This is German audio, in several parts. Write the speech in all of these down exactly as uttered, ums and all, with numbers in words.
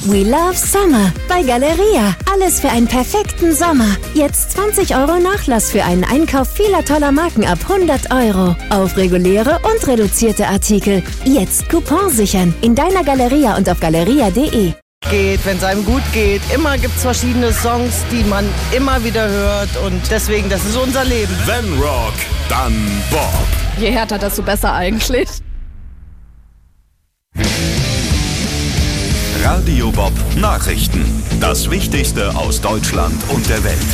We love Summer bei Galeria. Alles für einen perfekten Sommer. Jetzt zwanzig Euro Nachlass für einen Einkauf vieler toller Marken ab hundert Euro. Auf reguläre und reduzierte Artikel. Jetzt Coupon sichern. In deiner Galeria und auf galeria punkt de. Geht, wenn es einem gut geht. Immer gibt es verschiedene Songs, die man immer wieder hört. Und deswegen, das ist unser Leben. Wenn Rock, dann Bob. Je härter, desto besser eigentlich. Radio Bob Nachrichten. Das Wichtigste aus Deutschland und der Welt.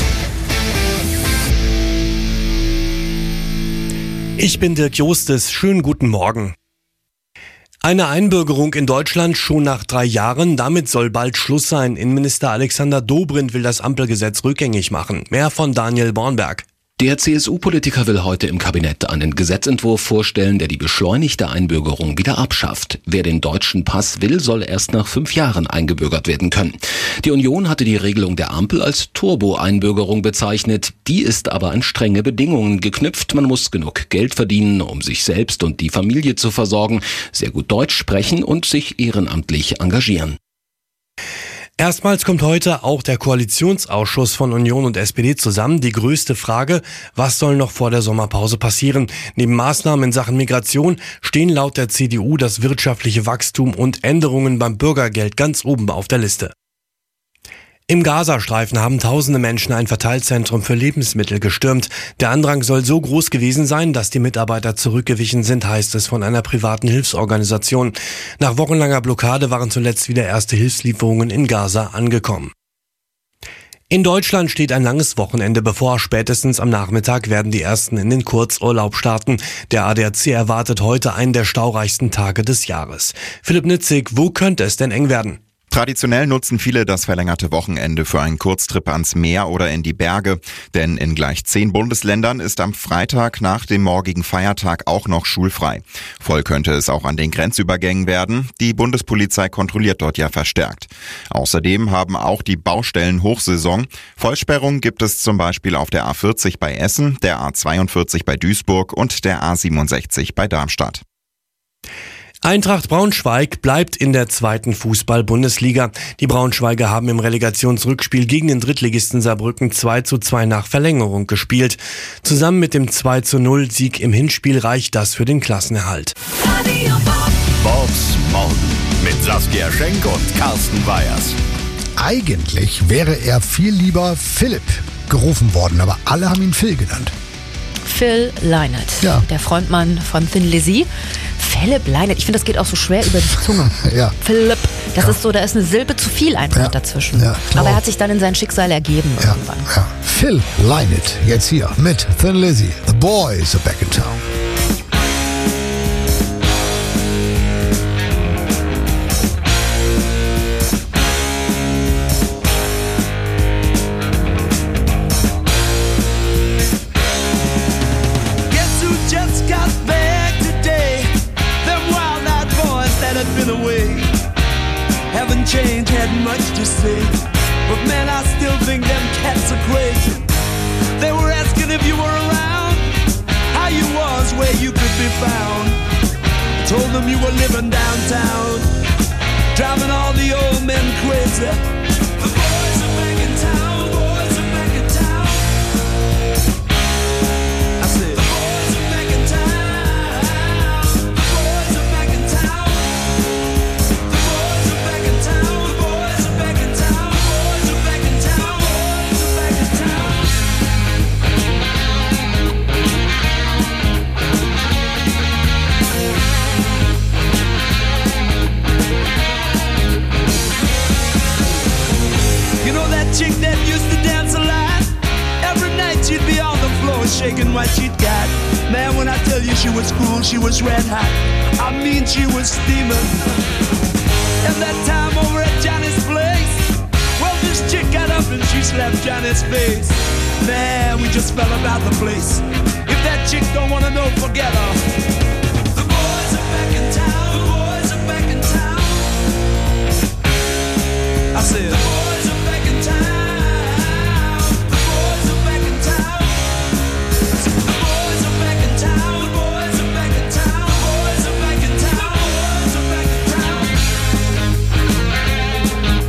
Ich bin Dirk Jostes. Schönen guten Morgen. Eine Einbürgerung in Deutschland schon nach drei Jahren. Damit soll bald Schluss sein. Innenminister Alexander Dobrindt will das Ampelgesetz rückgängig machen. Mehr von Daniel Bornberg. Der C S U-Politiker will heute im Kabinett einen Gesetzentwurf vorstellen, der die beschleunigte Einbürgerung wieder abschafft. Wer den deutschen Pass will, soll erst nach fünf Jahren eingebürgert werden können. Die Union hatte die Regelung der Ampel als Turbo-Einbürgerung bezeichnet. Die ist aber an strenge Bedingungen geknüpft. Man muss genug Geld verdienen, um sich selbst und die Familie zu versorgen, sehr gut Deutsch sprechen und sich ehrenamtlich engagieren. Erstmals kommt heute auch der Koalitionsausschuss von Union und S P D zusammen. Die größte Frage: Was soll noch vor der Sommerpause passieren? Neben Maßnahmen in Sachen Migration stehen laut der C D U das wirtschaftliche Wachstum und Änderungen beim Bürgergeld ganz oben auf der Liste. Im Gazastreifen haben tausende Menschen ein Verteilzentrum für Lebensmittel gestürmt. Der Andrang soll so groß gewesen sein, dass die Mitarbeiter zurückgewichen sind, heißt es von einer privaten Hilfsorganisation. Nach wochenlanger Blockade waren zuletzt wieder erste Hilfslieferungen in Gaza angekommen. In Deutschland steht ein langes Wochenende bevor. Spätestens am Nachmittag werden die ersten in den Kurzurlaub starten. Der A D A C erwartet heute einen der staureichsten Tage des Jahres. Philipp Nitzig, wo könnte es denn eng werden? Traditionell nutzen viele das verlängerte Wochenende für einen Kurztrip ans Meer oder in die Berge. Denn in gleich zehn Bundesländern ist am Freitag nach dem morgigen Feiertag auch noch schulfrei. Voll könnte es auch an den Grenzübergängen werden. Die Bundespolizei kontrolliert dort ja verstärkt. Außerdem haben auch die Baustellen Hochsaison. Vollsperrungen gibt es zum Beispiel auf der A vierzig bei Essen, der A zweiundvierzig bei Duisburg und der A siebenundsechzig bei Darmstadt. Eintracht Braunschweig bleibt in der zweiten Fußball-Bundesliga. Die Braunschweiger haben im Relegationsrückspiel gegen den Drittligisten Saarbrücken zwei zu zwei nach Verlängerung gespielt. Zusammen mit dem zwei zu null Sieg im Hinspiel reicht das für den Klassenerhalt. Bobs Morgen mit Saskia Schenk und Carsten Weyers. Eigentlich wäre er viel lieber Philipp gerufen worden, aber alle haben ihn Phil genannt. Phil Lynott, Ja. der Frontmann von Thin Lizzy. Philipp Lynott, ich finde, das geht auch so schwer über die Zunge. Ja. Philipp, das Ja. ist so, da ist eine Silbe zu viel einfach Ja. dazwischen. Ja, klar. Aber er hat sich dann in sein Schicksal ergeben Ja, irgendwann. ja. Phil Lynott, jetzt hier mit Thin Lizzy. The boys are back in town. Haven't changed, had much to say, but man, I still think them cats are crazy. They were asking if you were around, how you was, where you could be found. I told them you were living downtown, driving all the old men crazy. The boys are back in town, boys are back in town. I said, the boys are back in town, the boys are back in town. Chick that used to dance a lot. Every night she'd be on the floor shaking what she'd got. Man, when I tell you she was cool, she was red hot. I mean, she was steaming. And that time over at Johnny's place, well, this chick got up and she slapped Johnny's face. Man, we just fell about the place. If that chick don't wanna know, forget her. The boys are back in town. The boys are back in town. I said, the boys are back in town. The boys are back in town. I said, the boys are back in town. The boys are back in town. The boys are back in town. The boys are back in town.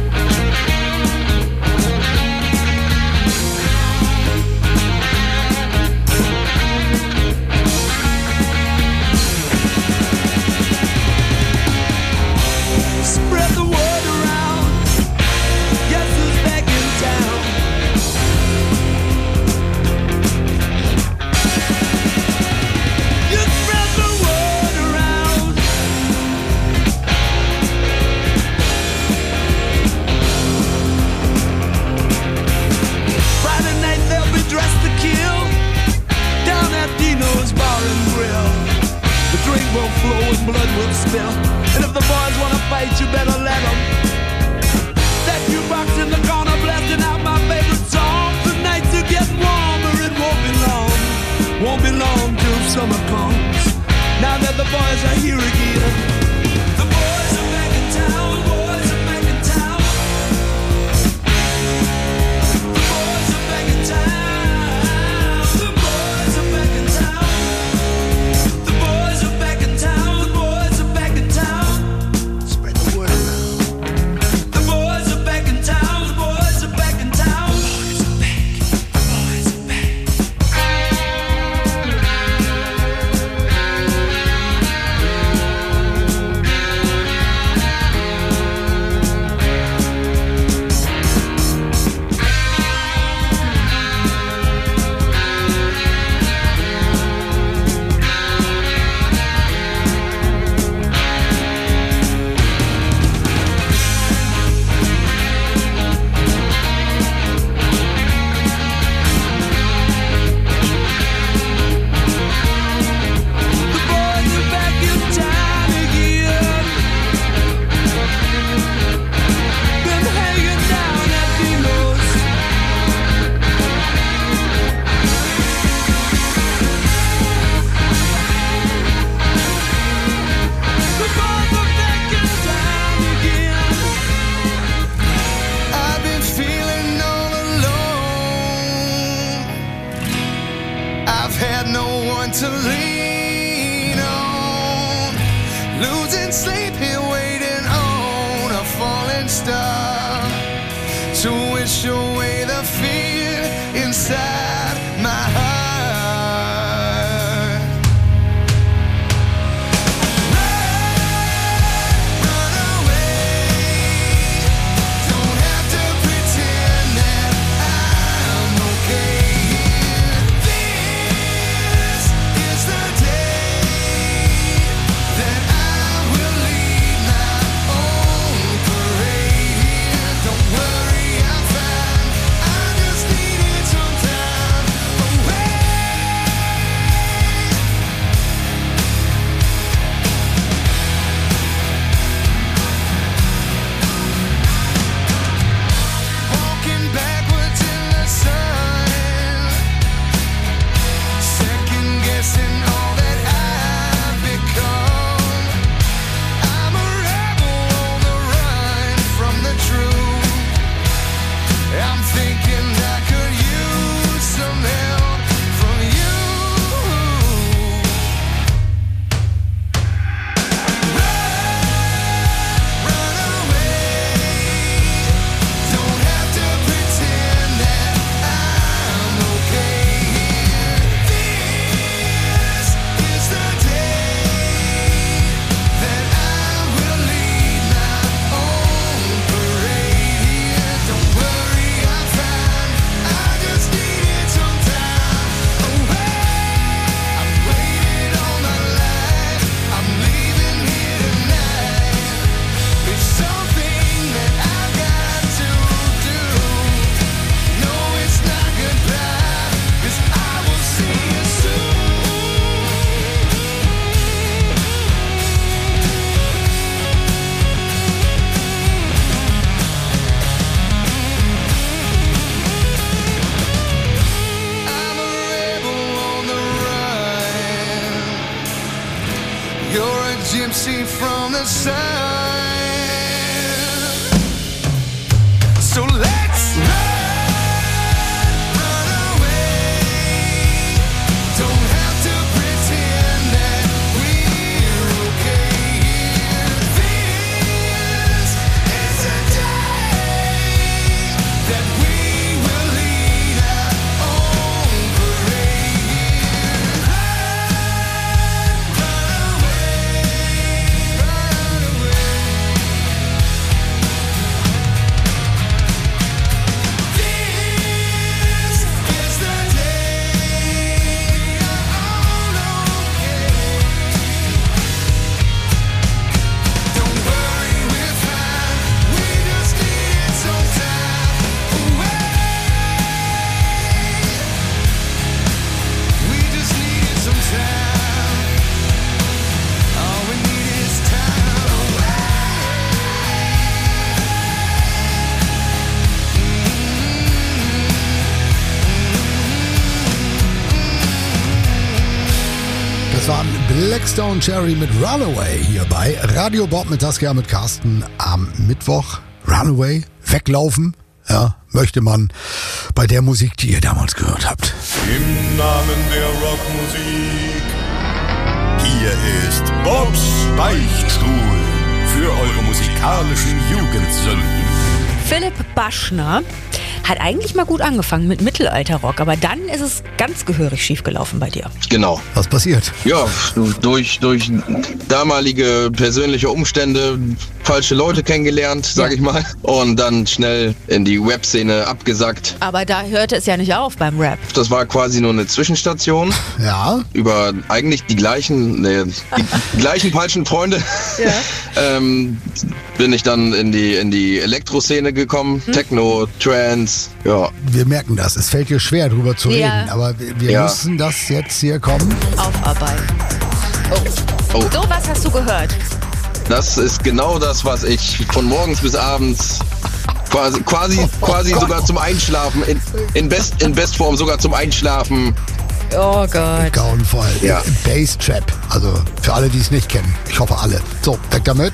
stop to wish away the fear inside my heart. Gypsy from the sun. So let's run, run away. Don't have to pretend that we're okay here. This is a day that we will lead our own parade. Run, run away. Das war Blackstone Cherry mit Runaway hier bei Radio Bob mit Saskia mit Carsten am Mittwoch. Runaway, weglaufen, ja, möchte man bei der Musik, die ihr damals gehört habt. Im Namen der Rockmusik. Hier ist Bobs Beichtstuhl für eure musikalischen Jugendsünden. Philipp Baschner hat eigentlich mal gut angefangen mit Mittelalterrock, aber dann ist es ganz gehörig schiefgelaufen bei dir. Genau. Was passiert? Ja, durch, durch damalige persönliche Umstände falsche Leute kennengelernt, sag ich mal, und dann schnell in die Rap-Szene abgesackt. Aber da hörte es ja nicht auf beim Rap. Das war quasi nur eine Zwischenstation. Ja. Über eigentlich die gleichen, ne, die gleichen falschen Freunde. Ja. ähm, bin ich dann in die, in die Elektro-Szene gekommen. Hm. Techno, Trance, ja. Wir merken das. Es fällt dir schwer, drüber zu ja. reden. Aber wir, wir ja. müssen das jetzt hier kommen. Aufarbeiten. Oh. oh. So was hast du gehört? Das ist genau das, was ich von morgens bis abends quasi, quasi, quasi sogar zum Einschlafen, in, in, Best, in Bestform sogar zum Einschlafen. Oh Gott. Grauenvoll. Ja. Bass Trap. Also für alle, die es nicht kennen. Ich hoffe alle. So, weg damit.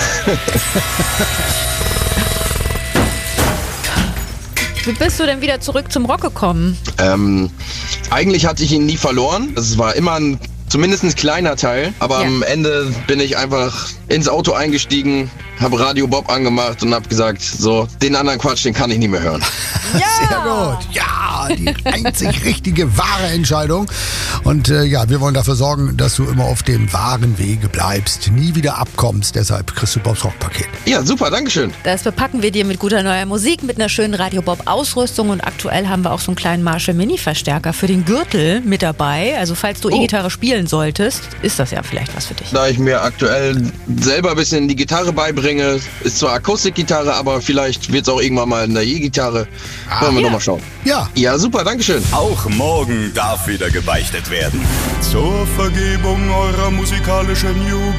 Wie bist du denn wieder zurück zum Rock gekommen? Ähm, eigentlich hatte ich ihn nie verloren. Es war immer ein zumindest ein kleiner Teil. Aber ja. am Ende bin ich einfach ins Auto eingestiegen, habe Radio Bob angemacht und habe gesagt, so, den anderen Quatsch, den kann ich nicht mehr hören. Ja! Sehr gut. Ja, die einzig richtige, wahre Entscheidung. Und äh, ja, wir wollen dafür sorgen, dass du immer auf dem wahren Wege bleibst, nie wieder abkommst. Deshalb kriegst du Bobs Rockpaket. Ja, super, dankeschön. Das bepacken wir dir mit guter neuer Musik, mit einer schönen Radio Bob Ausrüstung und aktuell haben wir auch so einen kleinen Marshall Mini Verstärker für den Gürtel mit dabei. Also falls du oh. E-Gitarre spielen solltest, ist das ja vielleicht was für dich. Da ich mir aktuell selber ein bisschen die Gitarre beibringe, ist zwar Akustikgitarre, aber vielleicht wird es auch irgendwann mal eine E-Gitarre. Ah, Wollen wir ja. nochmal schauen. Ja. Ja, super, dankeschön. Auch morgen darf wieder gebeichtet werden. Zur Vergebung eurer musikalischen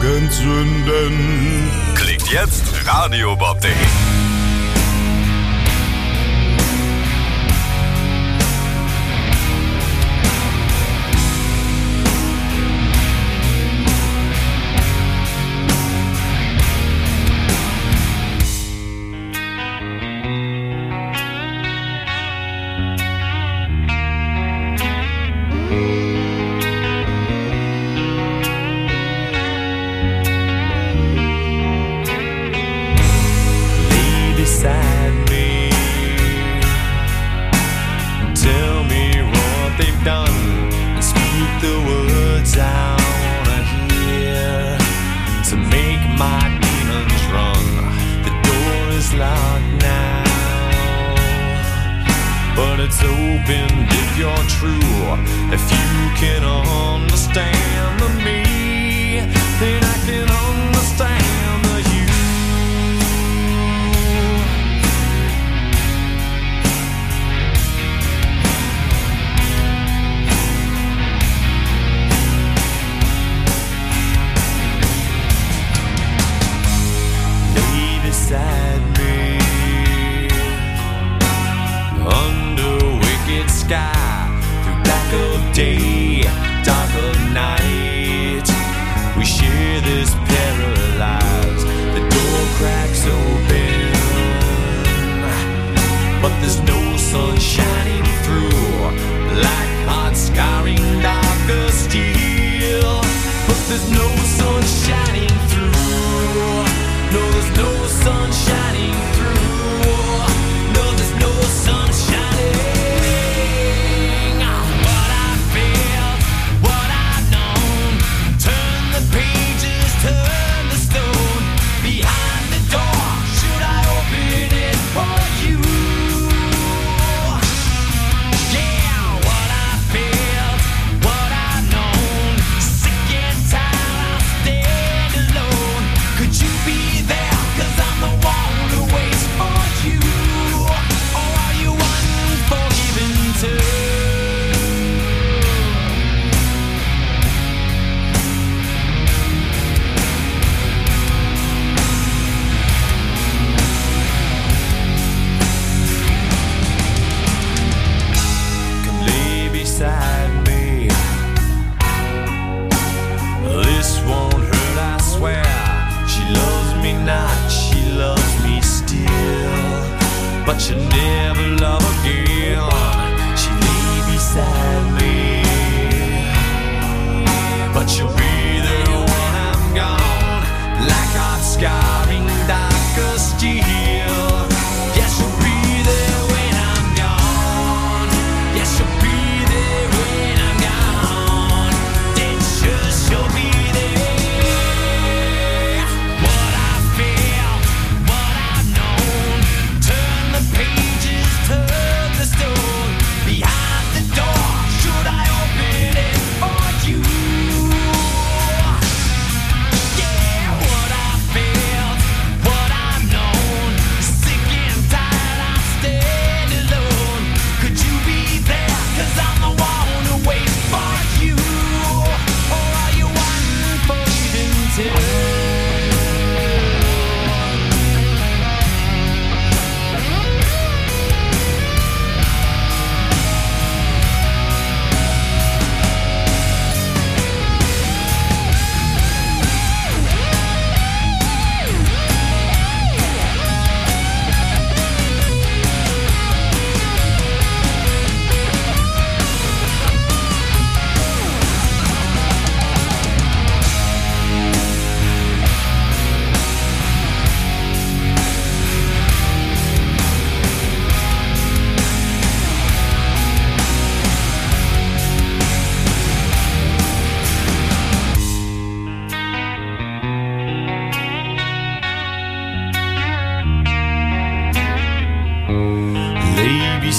Jugendsünden. Klickt jetzt radiobob punkt de. Should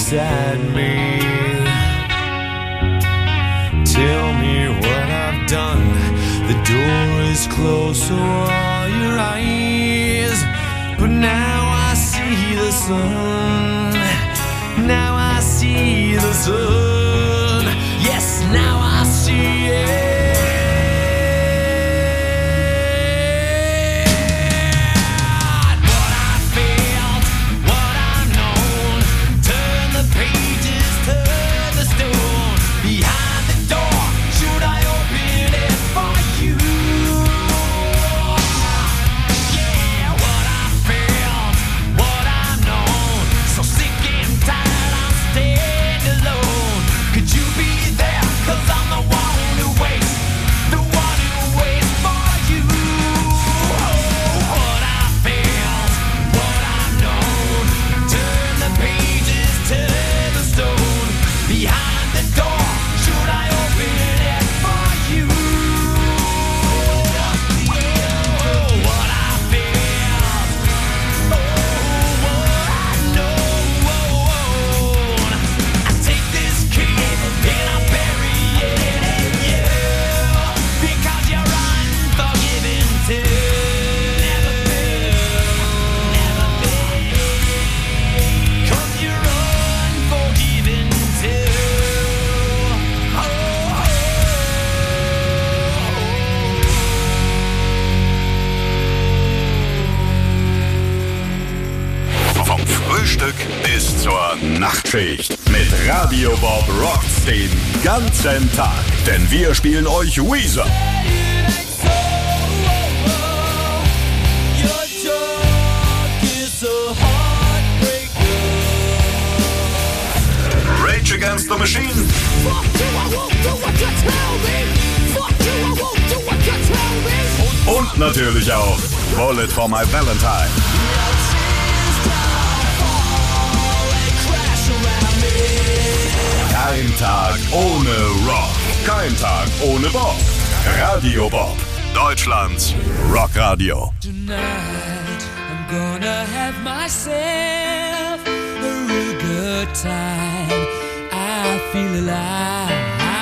beside me. Tell me what I've done. The door is closed, so are your eyes. But now I see the sun. Now I see the sun. Yes, now I see it. Bis zur Nachtschicht mit Radio Bob rockt's den ganzen Tag. Denn wir spielen euch Weezer, Rage Against the Machine und natürlich auch Bullet for My Valentine. Kein Tag ohne Rock. Kein Tag ohne Bob. Radio Bob. Deutschlands Rockradio. Tonight I'm gonna have myself a real good time. I feel alive.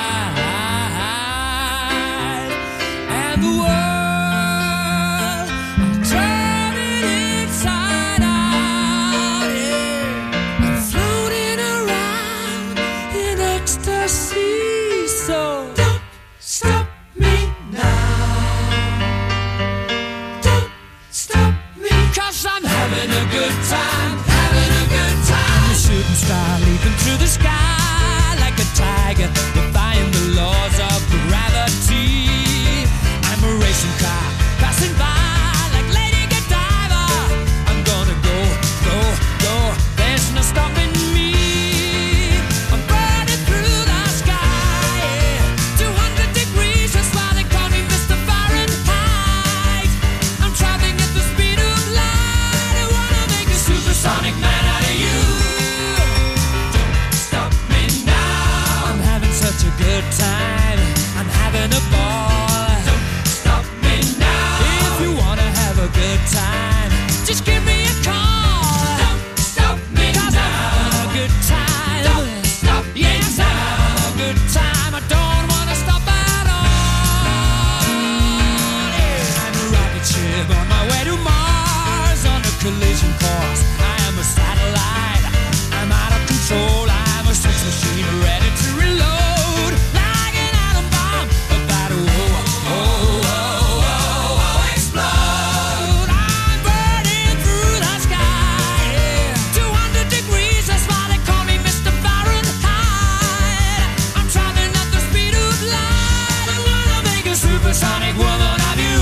And the world, I'm turning inside out. Yeah. I'm floating around in ecstasy. So don't stop me now. Don't stop me. Cause I'm having a good time. Having a good time. The shooting star leaping through the sky like a tiger, defying the laws of gravity. I'm a racing car passing by like Lady Godiva. I'm gonna go, go, go. There's no stopping me. I'm burning through the sky, yeah. two hundred degrees, that's why they call me Mister Fahrenheit. I'm traveling at the speed of light. I wanna make a supersonic man out of you. Don't stop me now. I'm having such a good time. I'm having a ball. Don't stop me now. If you wanna have a good time, just give me a call. Don't stop me now. 'Cause I'm having a good time. Don't stop me yes, now. I'm having a good time. I don't wanna stop at all. Yeah. I'm a rocket ship on my way to Mars on a collision course. I am a satellite. I'm out of control. I'm a sex machine ready to reload like an atom bomb about to oh, oh, oh, oh, oh, explode. I'm burning through the sky, yeah. two hundred degrees, that's why they call me Mister Fahrenheit. I'm traveling at the speed of light. I wanna make a supersonic woman of you.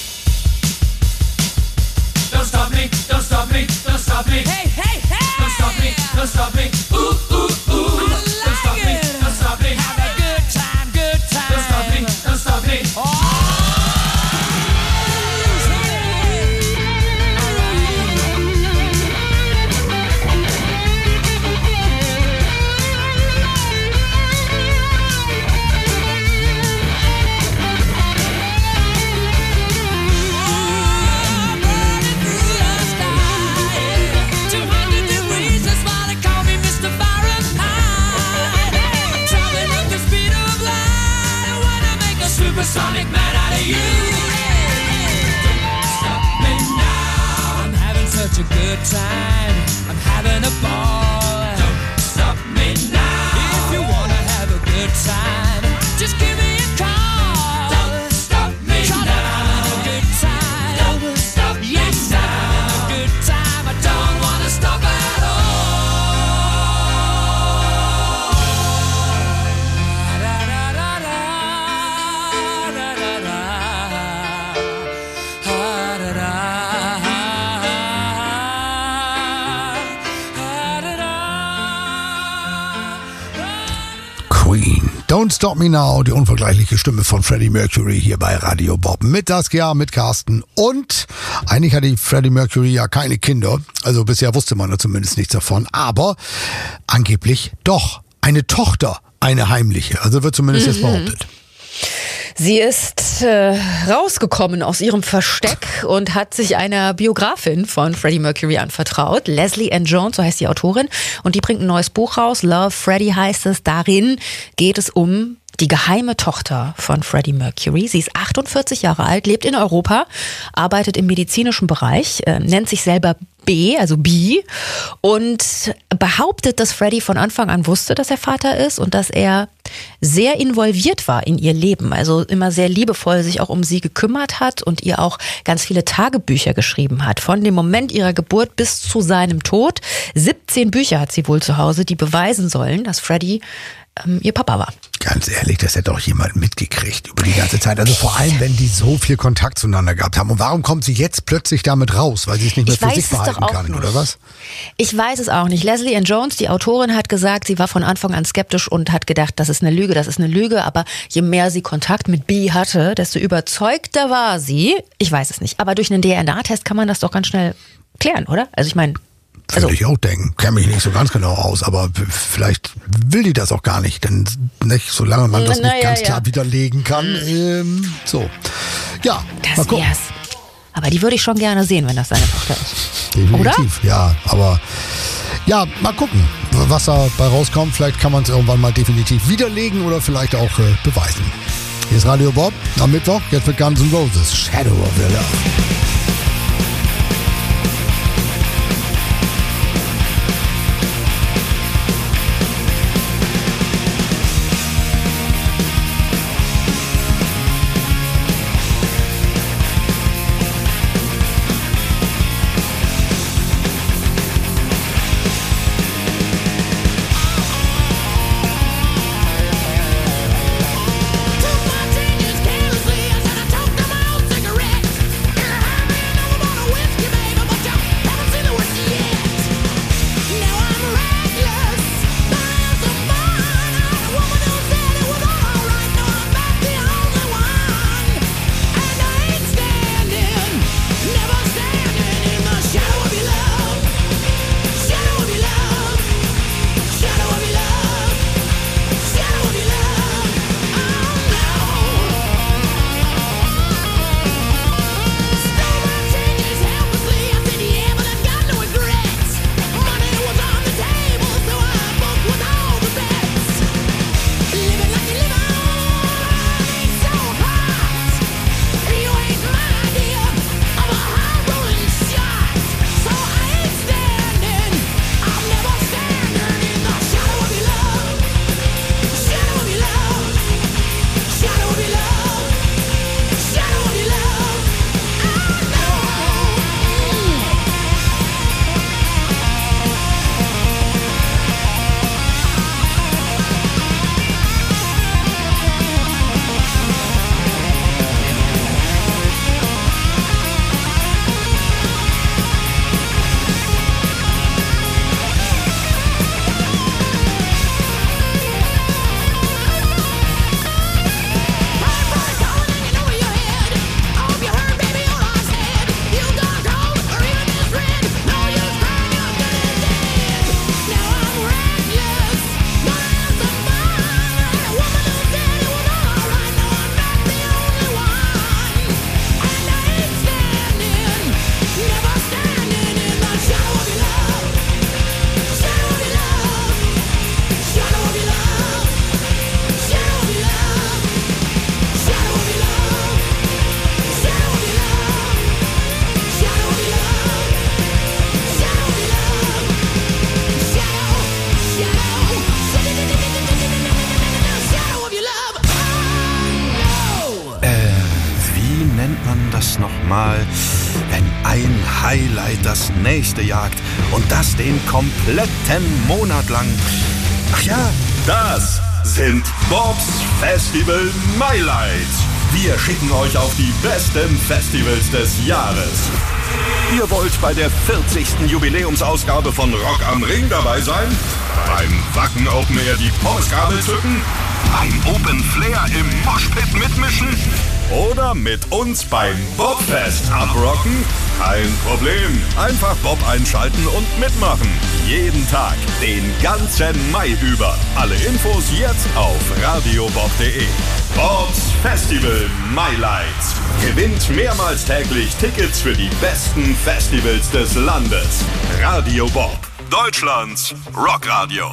Don't stop me, don't stop me, don't stop me. Hey, hey, hey! Don't stop me, don't stop me. Ooh, ooh, ooh. I like don't stop me, it. Don't stop me. Have a good time, good time. Don't stop me, don't stop me. Oh! two hundred degrees, that's why they call me Mister Fahrenheit. Don't Stop Me Now, die unvergleichliche Stimme von Freddie Mercury hier bei Radio Bob. Mit Saskia, mit Carsten. Und eigentlich hatte Freddie Mercury ja keine Kinder. Also bisher wusste man da zumindest nichts davon. Aber angeblich doch eine Tochter, eine heimliche. Also wird zumindest mhm. jetzt behauptet. Sie ist äh, rausgekommen aus ihrem Versteck und hat sich einer Biografin von Freddie Mercury anvertraut. Leslie Ann Jones, so heißt die Autorin. Und die bringt ein neues Buch raus. Love Freddie heißt es. Darin geht es um die geheime Tochter von Freddie Mercury. Sie ist achtundvierzig Jahre alt, lebt in Europa, arbeitet im medizinischen Bereich, äh, nennt sich selber B, also B, und behauptet, dass Freddie von Anfang an wusste, dass er Vater ist und dass er sehr involviert war in ihr Leben, also immer sehr liebevoll sich auch um sie gekümmert hat und ihr auch ganz viele Tagebücher geschrieben hat. Von dem Moment ihrer Geburt bis zu seinem Tod. siebzehn Bücher hat sie wohl zu Hause, die beweisen sollen, dass Freddie ähm, ihr Papa war. Ganz ehrlich, das hätte doch jemand mitgekriegt über die ganze Zeit. Also vor allem, wenn die so viel Kontakt zueinander gehabt haben. Und warum kommt sie jetzt plötzlich damit raus? Weil sie es nicht mehr ich für sich behalten kann, nicht. Oder was? Ich weiß es auch nicht. Leslie Ann Jones, die Autorin, hat gesagt, sie war von Anfang an skeptisch und hat gedacht, das ist eine Lüge, das ist eine Lüge. Aber je mehr sie Kontakt mit B hatte, desto überzeugter war sie. Ich weiß es nicht. Aber durch einen D N A-Test kann man das doch ganz schnell klären, oder? Also ich meine... Würde also, ich auch denken. Kenne mich nicht so ganz genau aus, aber vielleicht will die das auch gar nicht, denn nicht, solange man das na, nicht ja, ganz ja. klar widerlegen kann. Ähm, so, ja, das mal wär's. Aber die würde ich schon gerne sehen, wenn das seine Tochter ist. Definitiv, oder? Ja, aber ja, mal gucken, was dabei rauskommt. Vielleicht kann man es irgendwann mal definitiv widerlegen oder vielleicht auch äh, beweisen. Hier ist Radio Bob am Mittwoch, jetzt mit Guns N' Roses, Shadow of Your Love. Mal, wenn ein Highlight das nächste jagt und das den kompletten Monat lang. Ach ja, das sind Bobs Festival Highlights. Wir schicken euch auf die besten Festivals des Jahres. Ihr wollt bei der vierzigsten Jubiläumsausgabe von Rock am Ring dabei sein? Beim Wacken Open Air die Pommesgabel zücken? Beim Open Flair im Moshpit mitmischen? Oder mit uns beim Bobfest abrocken? Kein Problem. Einfach Bob einschalten und mitmachen. Jeden Tag, den ganzen Mai über. Alle Infos jetzt auf radiobob punkt de. Bobs Festival Mailights. Gewinnt mehrmals täglich Tickets für die besten Festivals des Landes. Radio Bob, Deutschlands Rockradio.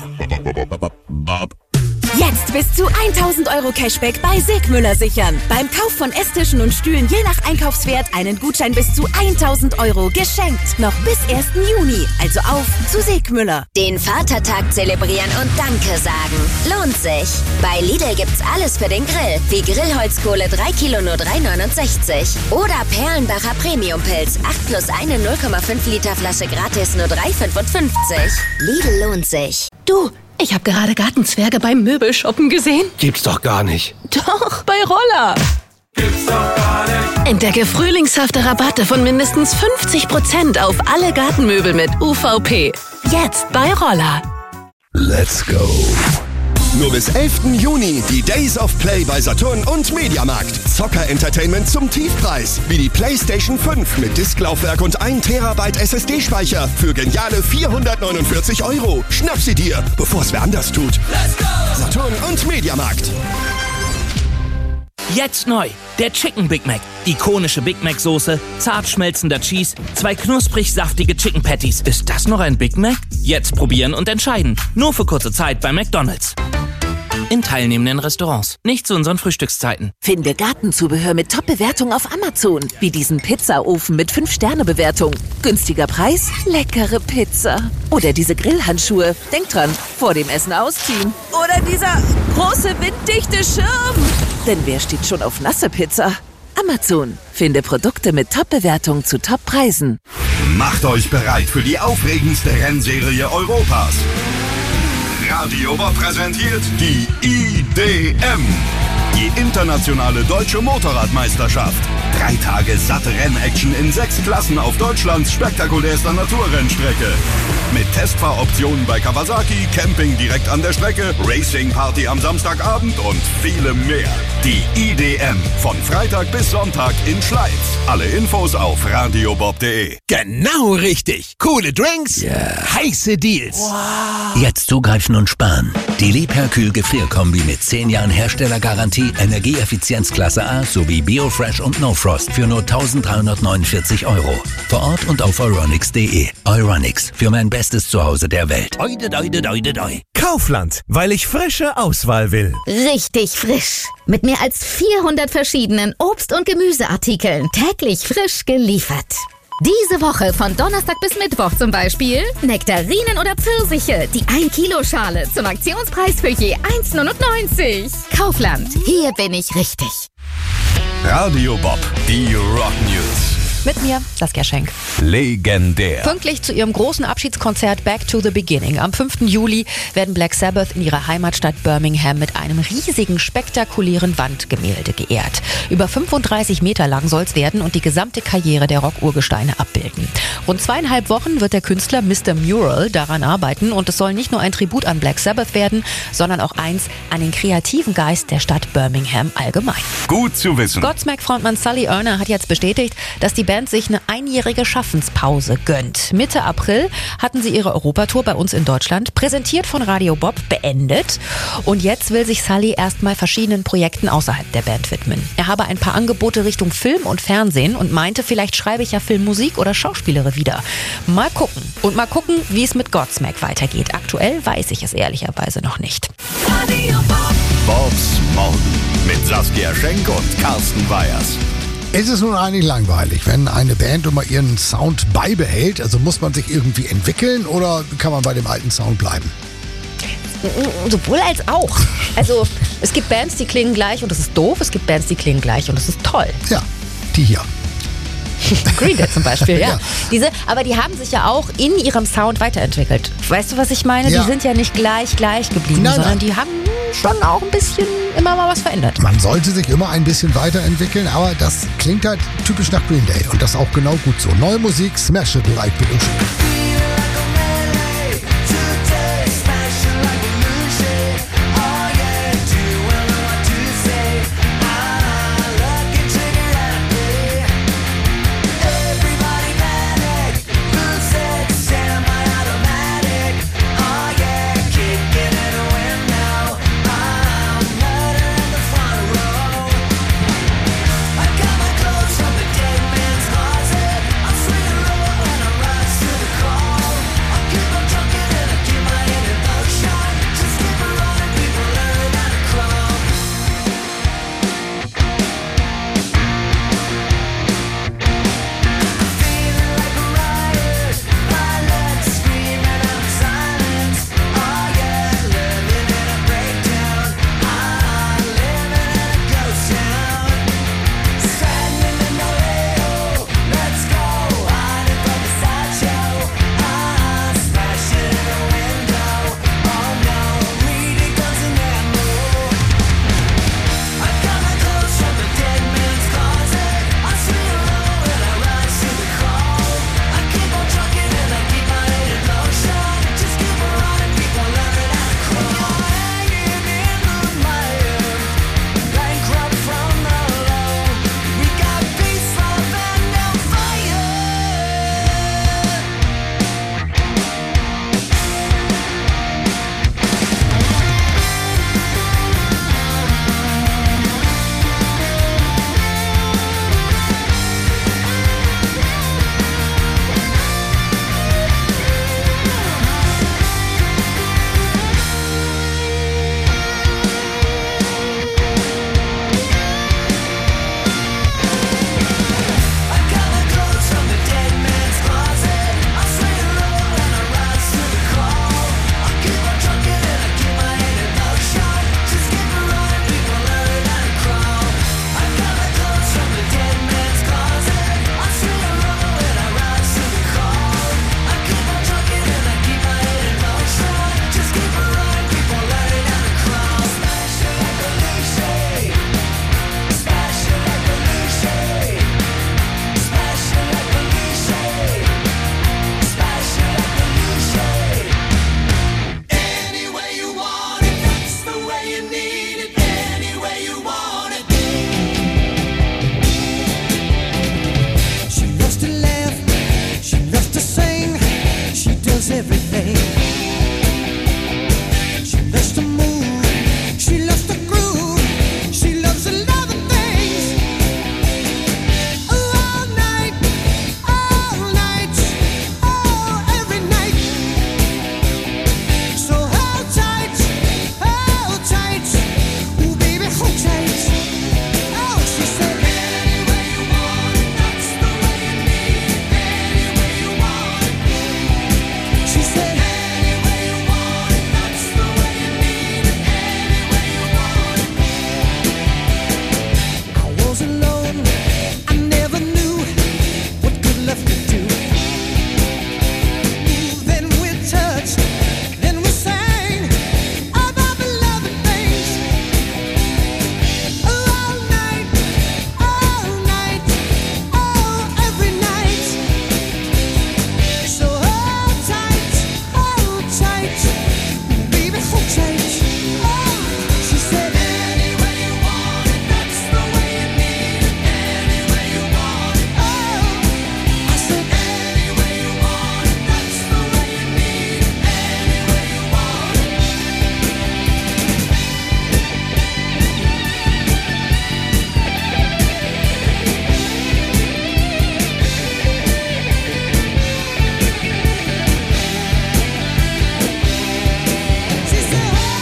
Jetzt bis zu tausend Euro Cashback bei Sigmüller sichern. Beim Kauf von Esstischen und Stühlen je nach Einkaufswert einen Gutschein bis zu tausend Euro geschenkt. Noch bis ersten Juni. Also auf zu Sigmüller. Den Vatertag zelebrieren und Danke sagen. Lohnt sich. Bei Lidl gibt's alles für den Grill. Wie Grillholzkohle drei Kilo nur drei neunundsechzig. Oder Perlenbacher Premiumpilz. acht plus eine null Komma fünf Liter Flasche gratis nur drei fünfundfünfzig. Lidl lohnt sich. Du, ich habe gerade Gartenzwerge beim Möbelshoppen gesehen. Gibt's doch gar nicht. Doch, bei Roller. Gibt's doch gar nicht. Entdecke frühlingshafte Rabatte von mindestens fünfzig Prozent auf alle Gartenmöbel mit U V P. Jetzt bei Roller. Let's go. Nur bis elften Juni die Days of Play bei Saturn und Mediamarkt. Zocker-Entertainment zum Tiefpreis. Wie die PlayStation fünf mit Disklaufwerk und ein Terabyte S S D-Speicher für geniale vierhundertneunundvierzig Euro. Schnapp sie dir, bevor es wer anders tut. Let's go! Saturn und Mediamarkt. Jetzt neu, der Chicken Big Mac. Ikonische Big Mac Soße, zart schmelzender Cheese, zwei knusprig saftige Chicken Patties. Ist das noch ein Big Mac? Jetzt probieren und entscheiden. Nur für kurze Zeit bei McDonald's. In teilnehmenden Restaurants. Nicht zu unseren Frühstückszeiten. Finde Gartenzubehör mit Top-Bewertung auf Amazon. Wie diesen Pizzaofen mit fünf Sterne Bewertung. Günstiger Preis, leckere Pizza. Oder diese Grillhandschuhe. Denk dran, vor dem Essen ausziehen. Oder dieser große winddichte Schirm. Denn wer steht schon auf nasse Pizza? Amazon. Finde Produkte mit Top-Bewertung zu Top-Preisen. Macht euch bereit für die aufregendste Rennserie Europas. Radio Bob präsentiert die I D M, die internationale deutsche Motorradmeisterschaft. Drei Tage satte Rennaction in sechs Klassen auf Deutschlands spektakulärster Naturrennstrecke. Mit Testfahroptionen bei Kawasaki, Camping direkt an der Strecke, Racing-Party am Samstagabend und vielem mehr. Die I D M von Freitag bis Sonntag in Schleiz. Alle Infos auf radiobob punkt de. Genau richtig. Coole Drinks, yeah. Heiße Deals. Wow. Jetzt zugreifen und sparen. Die Liebherr-Kühl-Gefrierkombi mit zehn Jahren Herstellergarantie, Energieeffizienzklasse A sowie Biofresh und No Frost für nur eintausenddreihundertneunundvierzig Euro. Vor Ort und auf euronics punkt de. Euronics, für mein bestes Zuhause der Welt. Oide, oide, oide, oide. Kaufland, weil ich frische Auswahl will. Richtig frisch. Mit mehr als vierhundert verschiedenen Obst- und Gemüseartikeln. Täglich frisch geliefert. Diese Woche von Donnerstag bis Mittwoch zum Beispiel Nektarinen oder Pfirsiche, die ein Kilo Schale zum Aktionspreis für je eins neunundneunzig. Kaufland, hier bin ich richtig. Radio Bob, die Rock News. Mit mir, Saskia Schenk. Legendär. Pünktlich zu ihrem großen Abschiedskonzert Back to the Beginning. Am fünften Juli werden Black Sabbath in ihrer Heimatstadt Birmingham mit einem riesigen, spektakulären Wandgemälde geehrt. Über fünfunddreißig Meter lang soll es werden und die gesamte Karriere der Rock-Urgesteine abbilden. Rund zweieinhalb Wochen wird der Künstler Mister Mural daran arbeiten und es soll nicht nur ein Tribut an Black Sabbath werden, sondern auch eins an den kreativen Geist der Stadt Birmingham allgemein. Gut zu wissen. Godsmack-Frontmann Sully Erna hat jetzt bestätigt, dass die Band sich eine einjährige Schaffenspause gönnt. Mitte April hatten sie ihre Europatour bei uns in Deutschland, präsentiert von Radio Bob, beendet. Und jetzt will sich Sully erstmal verschiedenen Projekten außerhalb der Band widmen. Er habe ein paar Angebote Richtung Film und Fernsehen und meinte, vielleicht schreibe ich ja Filmmusik oder schauspielere wieder. Mal gucken. Und mal gucken, wie es mit Godsmack weitergeht. Aktuell weiß ich es ehrlicherweise noch nicht. Radio Bob. Bobs Morgen mit Saskia Schenk und Carsten Weyers. Es ist nun eigentlich langweilig, wenn eine Band immer ihren Sound beibehält. Also muss man sich irgendwie entwickeln oder kann man bei dem alten Sound bleiben? Sowohl als auch. Also es gibt Bands, die klingen gleich und das ist doof. Es gibt Bands, die klingen gleich und das ist toll. Ja, die hier. Green Day zum Beispiel, ja. ja. Diese, aber die haben sich ja auch in ihrem Sound weiterentwickelt. Weißt du, was ich meine? Ja. Die sind ja nicht gleich gleich geblieben, nein, sondern nein. die haben schon auch ein bisschen immer mal was verändert. Man sollte sich immer ein bisschen weiterentwickeln, aber das klingt halt typisch nach Green Day und das auch genau gut so. Neue Musik, Smash It Like Pollution. everything. She loves to move, she loves to groove, she loves a lot of things. All night, all night, oh, every night. So hold tight, hold tight, ooh baby, hold tight. Oh, she said, any way you want it, that's the way you need it. Any way you want it. She said, any way you want it, that's the way you need it. Any way you want it. I was alone, I never knew what good love could do. Ooh, then we touched, then we sang about the loving things. All night, all night, oh, every night. So hold tight, hold tight, baby, hold tight. Oh, she said, any way you want it, that's the way you need it. Any way you want it. Oh, I said, any way you want it, that's the way you need it. Any way you want it. She said,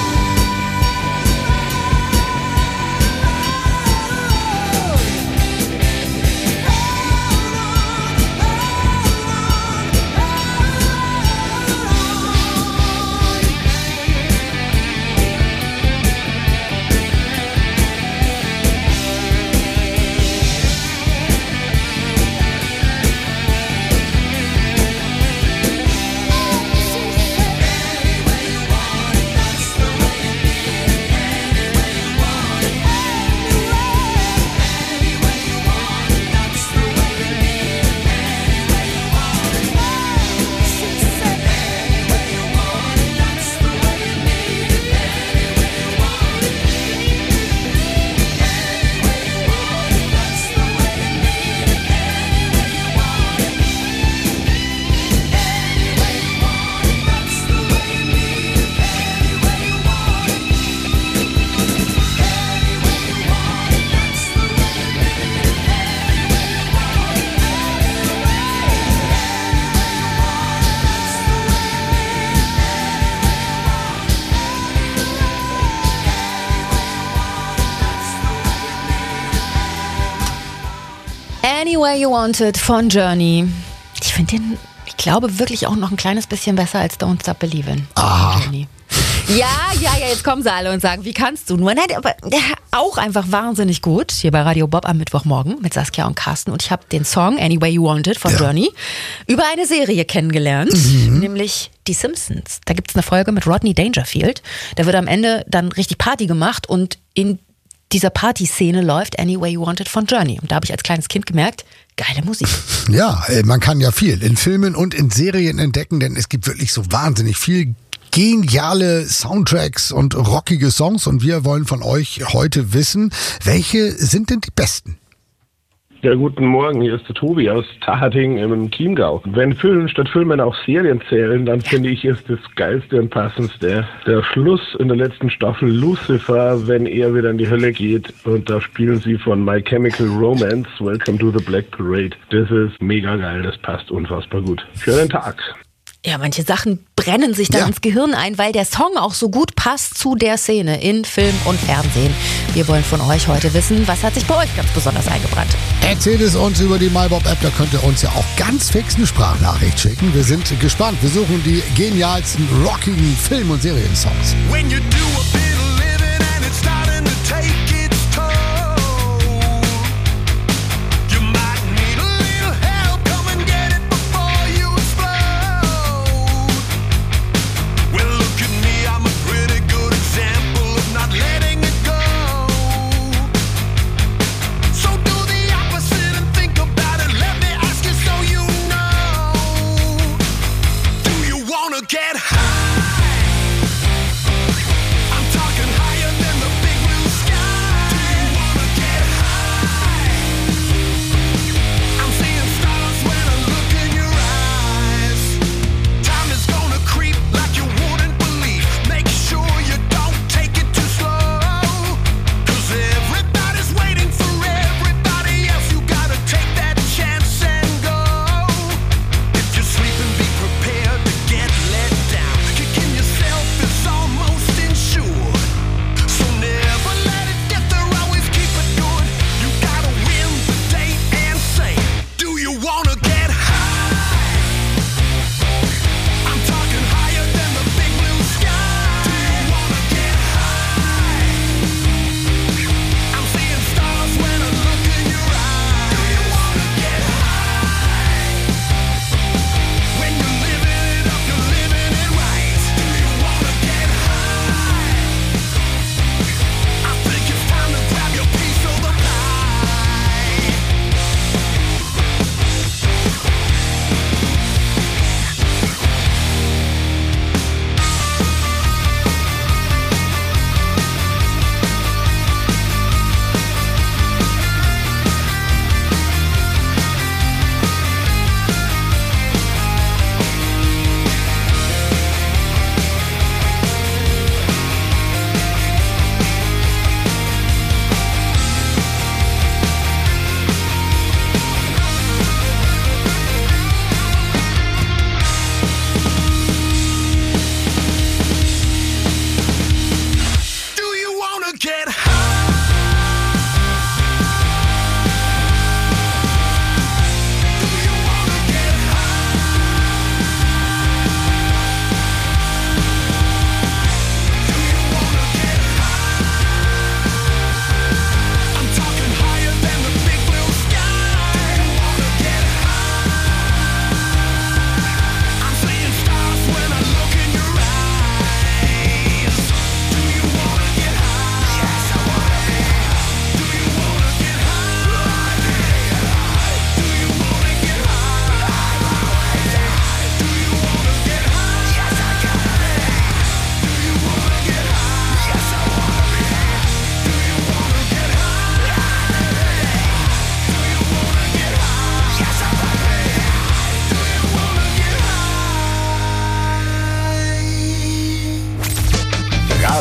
Any Way You Want It von Journey. Ich finde den, ich glaube, wirklich auch noch ein kleines bisschen besser als Don't Stop Believin'. Aha. Journey. Ja, ja, ja, jetzt kommen sie alle und sagen, wie kannst du nur? Nein, aber der auch einfach wahnsinnig gut. Hier bei Radio Bob am Mittwochmorgen mit Saskia und Carsten. Und ich habe den Song Any Way You Want It von Ja. Journey über eine Serie kennengelernt, Mhm. nämlich die Simpsons. Da gibt's eine Folge mit Rodney Dangerfield. Da wird am Ende dann richtig Party gemacht und in dieser Partyszene läuft Any Way You Want It von Journey. Und da habe ich als kleines Kind gemerkt, geile Musik. Ja, äh, man kann ja viel in Filmen und in Serien entdecken, denn es gibt wirklich so wahnsinnig viel geniale Soundtracks und rockige Songs und wir wollen von euch heute wissen, welche sind denn die besten? Ja, guten Morgen, hier ist der Tobi aus Tahating im Chiemgau. Wenn Filme statt Filmen auch Serien zählen, dann finde ich, ist das Geilste und Passendste der Schluss in der letzten Staffel Lucifer, wenn er wieder in die Hölle geht und da spielen sie von My Chemical Romance, Welcome to the Black Parade. Das ist mega geil, das passt unfassbar gut für den Tag. Ja, manche Sachen brennen sich dann Ja. ins Gehirn ein, weil der Song auch so gut passt zu der Szene in Film und Fernsehen. Wir wollen von euch heute wissen, was hat sich bei euch ganz besonders eingebrannt? Erzählt es uns über die MyBob-App, da könnt ihr uns ja auch ganz fix eine Sprachnachricht schicken. Wir sind gespannt, wir suchen die genialsten, rockigen Film- und Seriensongs. When you do a bit of living and it's starting to take its toll, you might need a little help. Come and get it before you explode. Well, look at me, I'm a pretty good example of not letting it go. So do the opposite and think about it. Let me ask you so you know. Do you wanna get high? I'm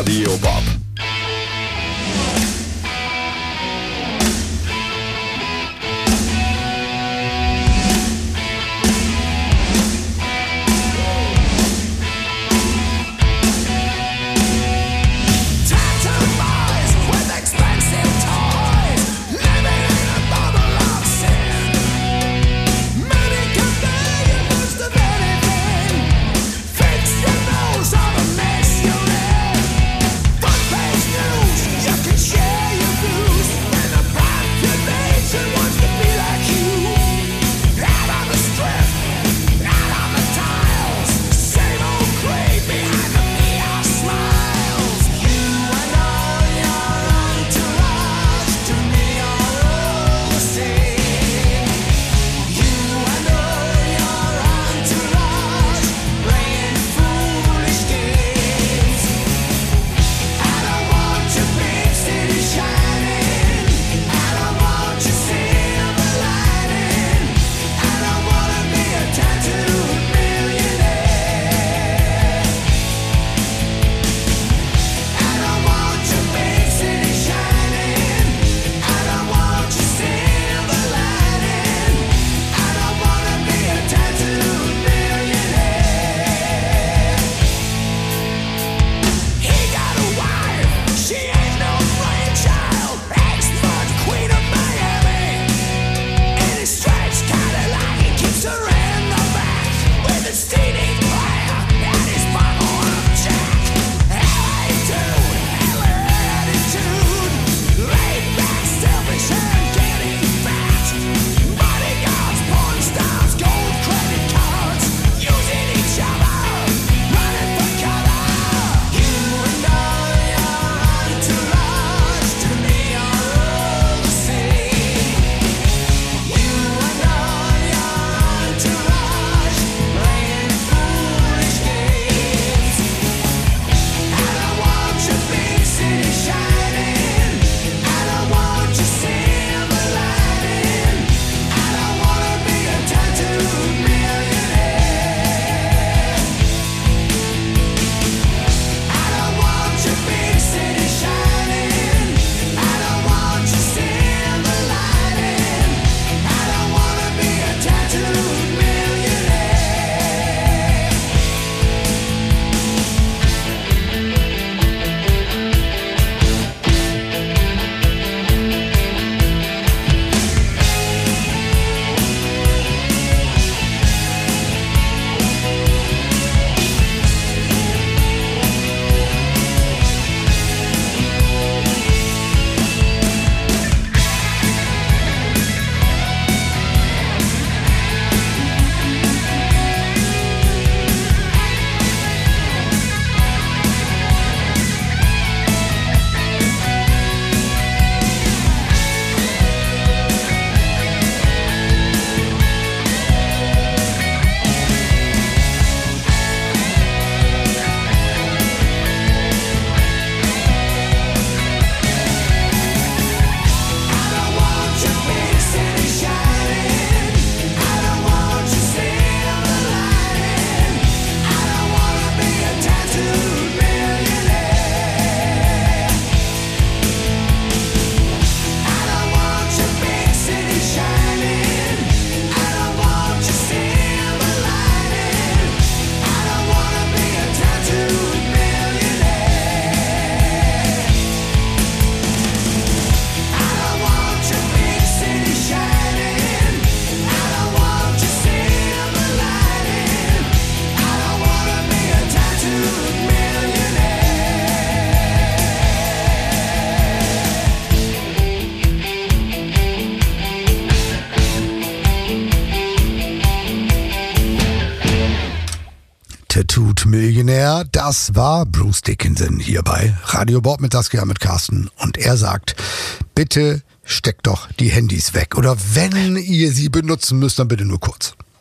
Radio Bob. Tattooed Millionär, das war Bruce Dickinson hier bei Radio Bob mit Saskia mit Carsten. Und er sagt, bitte steckt doch die Handys weg. Oder wenn ihr sie benutzen müsst, dann bitte nur kurz.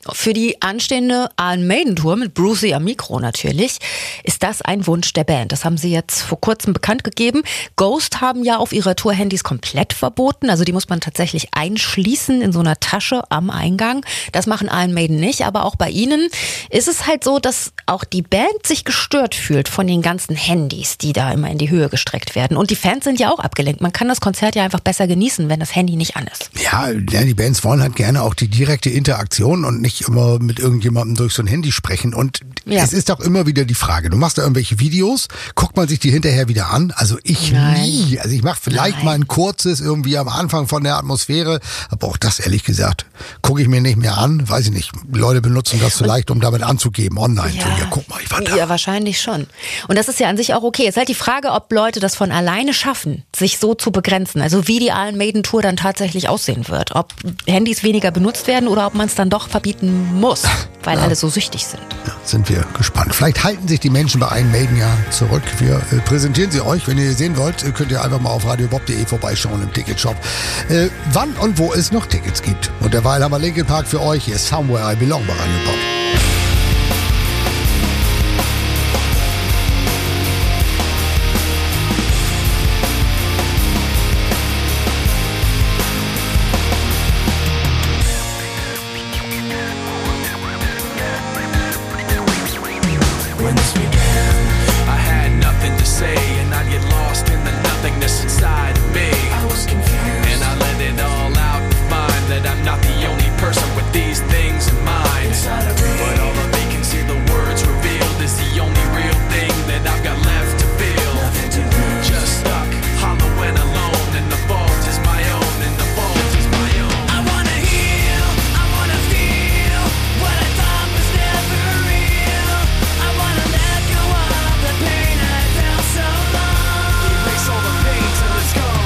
Für die anstehende Iron Maiden Tour mit Brucey am Mikro natürlich ist das ein Wunsch der Band. Das haben sie jetzt vor kurzem bekannt gegeben. Ghost haben ja auf ihrer Tour Handys komplett verboten. Also die muss man tatsächlich einschließen in so einer Tasche am Eingang. Das machen Iron Maiden nicht. Aber auch bei ihnen ist es halt so, dass auch die Band sich gestört fühlt von den ganzen Handys, die da immer in die Höhe gestreckt werden. Und die Fans sind ja auch abgelenkt. Man kann das Konzert ja einfach besser genießen, wenn das Handy nicht an ist. Ja, ja, die Bands wollen halt gerne auch die direkte Interaktion und nicht immer mit irgendjemandem durch so ein Handy sprechen. Und ja. es ist doch immer wieder die Frage, du machst da irgendwelche Videos, guckt man sich die hinterher wieder an? Also ich Nein. nie. Also ich mache vielleicht Nein. mal ein kurzes irgendwie am Anfang von der Atmosphäre, aber auch das ehrlich gesagt, gucke ich mir nicht mehr an. Weiß ich nicht. Leute benutzen das vielleicht, um damit anzugeben online. Ja. So, ja, guck mal, ich war da. Ja, wahrscheinlich schon. Und das ist ja an sich auch okay. Es ist halt die Frage, ob Leute das von alleine schaffen, sich so zu begrenzen. Also wie die Iron Maiden Tour dann tatsächlich aussehen wird. Ob Handys weniger benutzt werden oder ob man es dann doch verbieten muss, weil ja. alle so süchtig sind. Ja, sind wir gespannt. Vielleicht halten sich die Menschen bei Iron Maiden ja zurück. Wir äh, präsentieren sie euch. Wenn ihr sie sehen wollt, könnt ihr einfach mal auf radiobob punkt de vorbeischauen im Ticketshop. Äh, wann und wo es noch Tickets gibt. Und derweil haben wir Linkin Park für euch. Hier ist Somewhere I Belong bei Radio Bob. Let's go.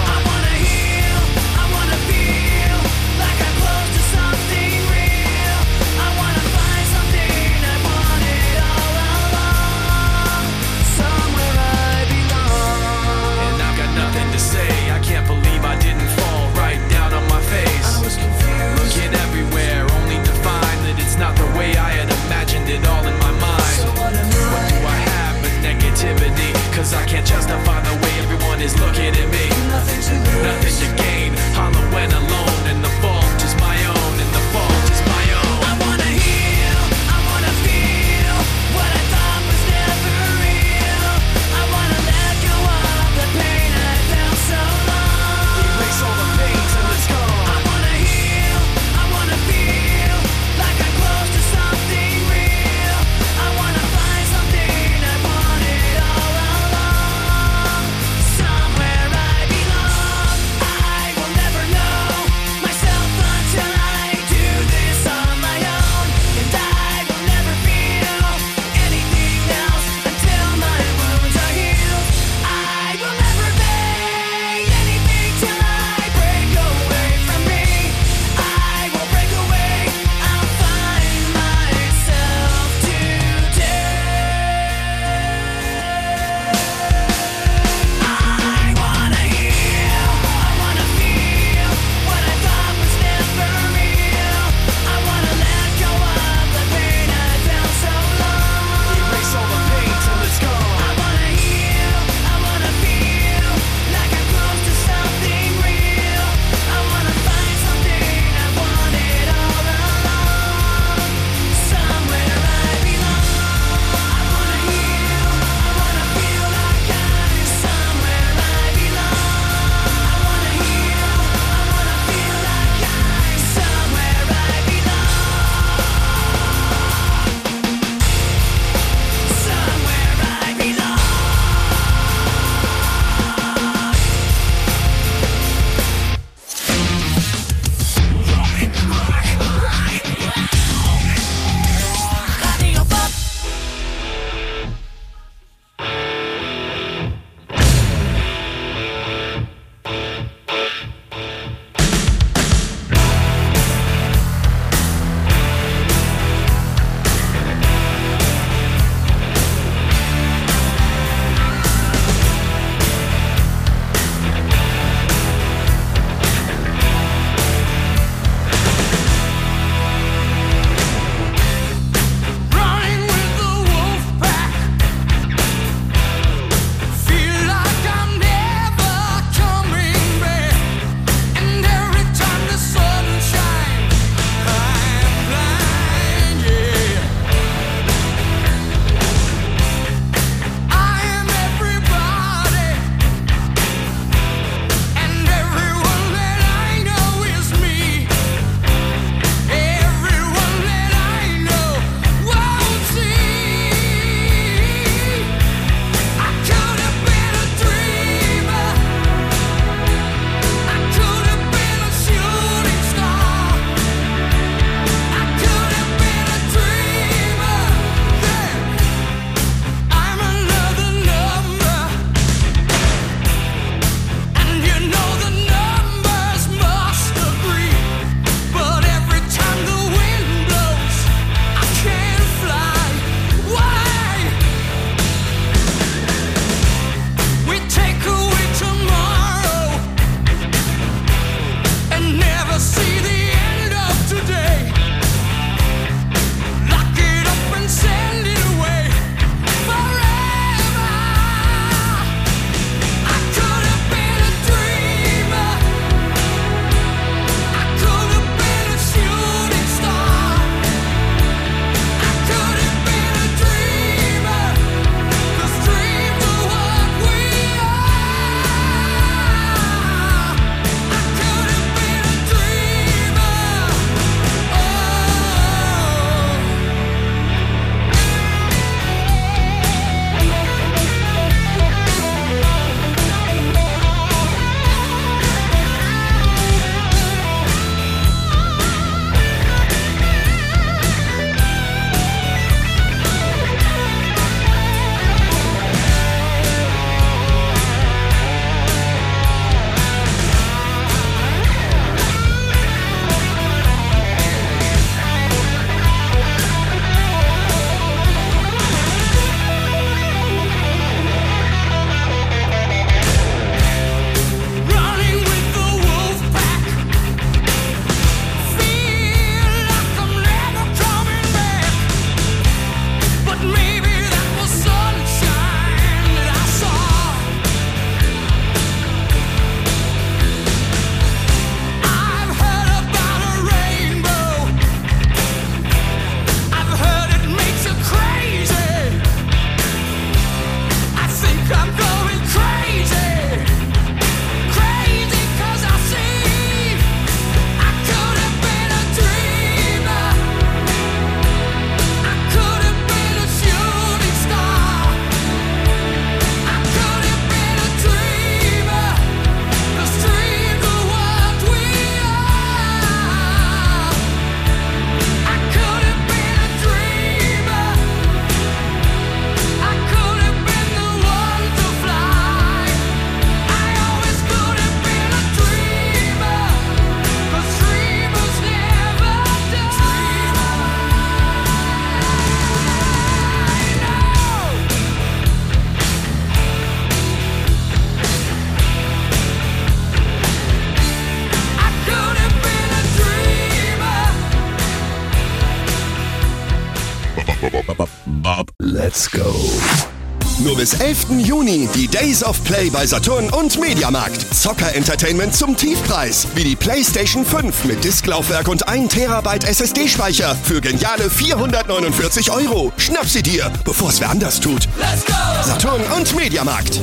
go. Nur bis elften Juni die Days of Play bei Saturn und Mediamarkt. Zocker-Entertainment zum Tiefpreis. Wie die PlayStation fünf mit Disklaufwerk und ein Terabyte S S D-Speicher für geniale vierhundertneunundvierzig Euro. Schnapp sie dir, bevor es wer anders tut. Let's go! Saturn und Mediamarkt.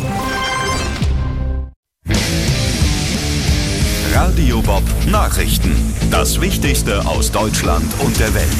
Radio Bob Nachrichten. Das Wichtigste aus Deutschland und der Welt.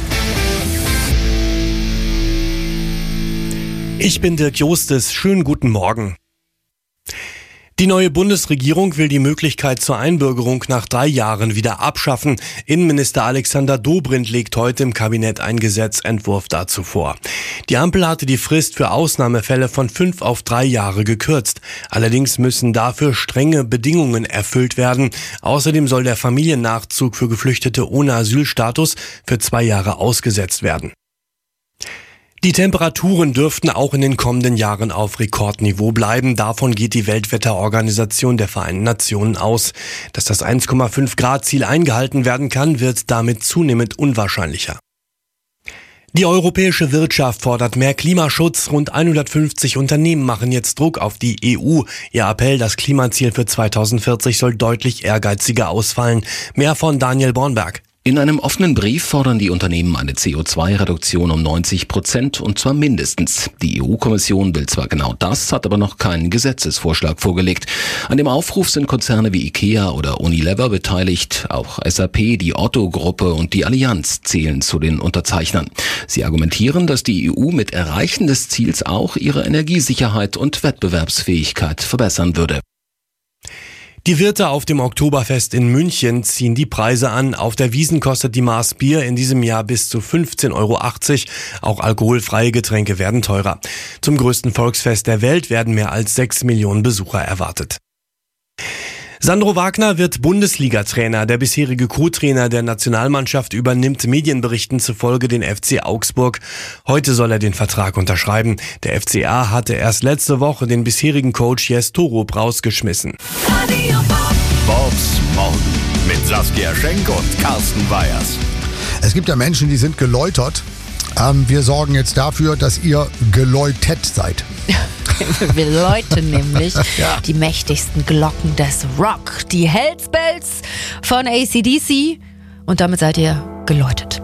Ich bin Dirk Jostes. Schönen guten Morgen. Die neue Bundesregierung will die Möglichkeit zur Einbürgerung nach drei Jahren wieder abschaffen. Innenminister Alexander Dobrindt legt heute im Kabinett einen Gesetzentwurf dazu vor. Die Ampel hatte die Frist für Ausnahmefälle von fünf auf drei Jahre gekürzt. Allerdings müssen dafür strenge Bedingungen erfüllt werden. Außerdem soll der Familiennachzug für Geflüchtete ohne Asylstatus für zwei Jahre ausgesetzt werden. Die Temperaturen dürften auch in den kommenden Jahren auf Rekordniveau bleiben. Davon geht die Weltwetterorganisation der Vereinten Nationen aus. Dass das eins Komma fünf Grad Ziel eingehalten werden kann, wird damit zunehmend unwahrscheinlicher. Die europäische Wirtschaft fordert mehr Klimaschutz. Rund hundertfünfzig Unternehmen machen jetzt Druck auf die E U. Ihr Appell, das Klimaziel für zweitausendvierzig soll deutlich ehrgeiziger ausfallen. Mehr von Daniel Bornberg. In einem offenen Brief fordern die Unternehmen eine C O zwei Reduktion um neunzig Prozent und zwar mindestens. Die E U-Kommission will zwar genau das, hat aber noch keinen Gesetzesvorschlag vorgelegt. An dem Aufruf sind Konzerne wie IKEA oder Unilever beteiligt. Auch S A P, die Otto-Gruppe und die Allianz zählen zu den Unterzeichnern. Sie argumentieren, dass die E U mit Erreichen des Ziels auch ihre Energiesicherheit und Wettbewerbsfähigkeit verbessern würde. Die Wirte auf dem Oktoberfest in München ziehen die Preise an. Auf der Wiesn kostet die Maß Bier in diesem Jahr bis zu fünfzehn Euro achtzig. Auch alkoholfreie Getränke werden teurer. Zum größten Volksfest der Welt werden mehr als sechs Millionen Besucher erwartet. Sandro Wagner wird Bundesliga-Trainer. Der bisherige Co-Trainer der Nationalmannschaft übernimmt Medienberichten zufolge den F C Augsburg. Heute soll er den Vertrag unterschreiben. Der F C A hatte erst letzte Woche den bisherigen Coach Jes Torup rausgeschmissen. Bobs Morgen mit Saskia Schenk und Carsten Weyers. Es gibt ja Menschen, die sind geläutert. Ähm, wir sorgen jetzt dafür, dass ihr geläutet seid. Wir läuten nämlich ja. die mächtigsten Glocken des Rock, die Hells Bells von A C D C. Und damit seid ihr geläutet.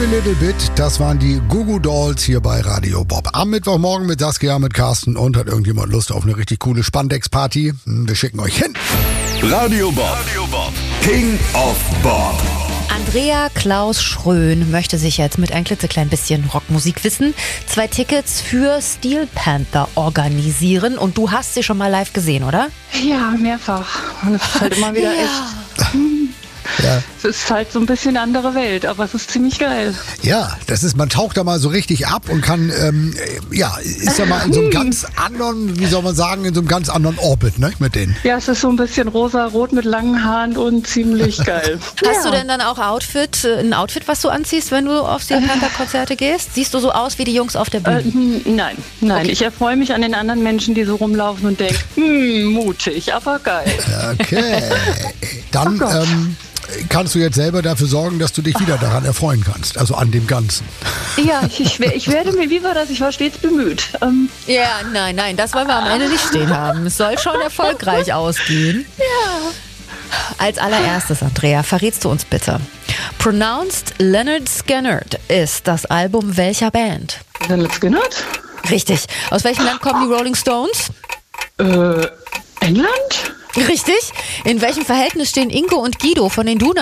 Little Bit, das waren die Goo Goo Dolls hier bei Radio Bob. Am Mittwochmorgen mit Saskia, mit Carsten und hat irgendjemand Lust auf eine richtig coole Spandex-Party? Wir schicken euch hin. Radio Bob. Radio Bob. King of Bob. Andrea Klaus Schrön möchte sich jetzt mit ein klitzeklein bisschen Rockmusikwissen zwei Tickets für Steel Panther organisieren. Und du hast sie schon mal live gesehen, oder? Ja, mehrfach. Und es ist halt immer wieder ja. echt... Ja. Es ist halt so ein bisschen eine andere Welt, aber es ist ziemlich geil. Ja, das ist, man taucht da mal so richtig ab und kann, ähm, ja, ist ja mal in so einem ganz anderen, wie soll man sagen, in so einem ganz anderen Orbit, ne, mit denen. Ja, es ist so ein bisschen rosa-rot mit langen Haaren und ziemlich geil. Hast ja. du denn dann auch Outfit, ein Outfit, was du anziehst, wenn du auf Steel Panther Konzerte gehst? Siehst du so aus wie die Jungs auf der Bühne? Äh, nein, nein. Okay. Ich erfreue mich an den anderen Menschen, die so rumlaufen und denken, hm, mutig, aber geil. Okay. Dann, oh ähm, kannst du jetzt selber dafür sorgen, dass du dich wieder daran erfreuen kannst, also an dem Ganzen. Ja, ich, ich, ich werde mir, wie war das, ich war stets bemüht. Ähm, ja, nein, nein, das wollen wir am Ende nicht stehen haben. Es soll schon erfolgreich ausgehen. Ja. Als allererstes, Andrea, verrätst du uns bitte. Pronounced Lynyrd Skynyrd ist das Album welcher Band? Lynyrd Skynyrd? Richtig. Aus welchem Land kommen die Rolling Stones? Äh, England? Richtig. In welchem Verhältnis stehen Ingo und Guido von den Duna